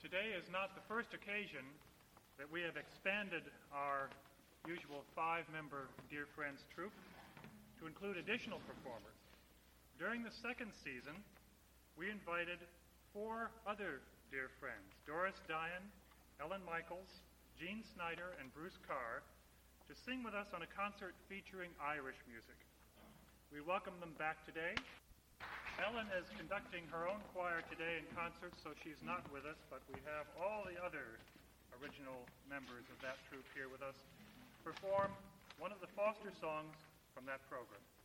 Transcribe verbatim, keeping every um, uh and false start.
Today is not the first occasion that we have expanded our usual five-member Dear Friends troupe to include additional performers. During the second season, we invited four other dear friends, Doris Dyan, Ellen Michaels, Gene Snyder, and Bruce Carr, to sing with us on a concert featuring Irish music. We welcome them back today. Ellen is conducting her own choir today in concert, so she's not with us, but we have all the other original members of that troupe here with us perform one of the Foster songs from that program.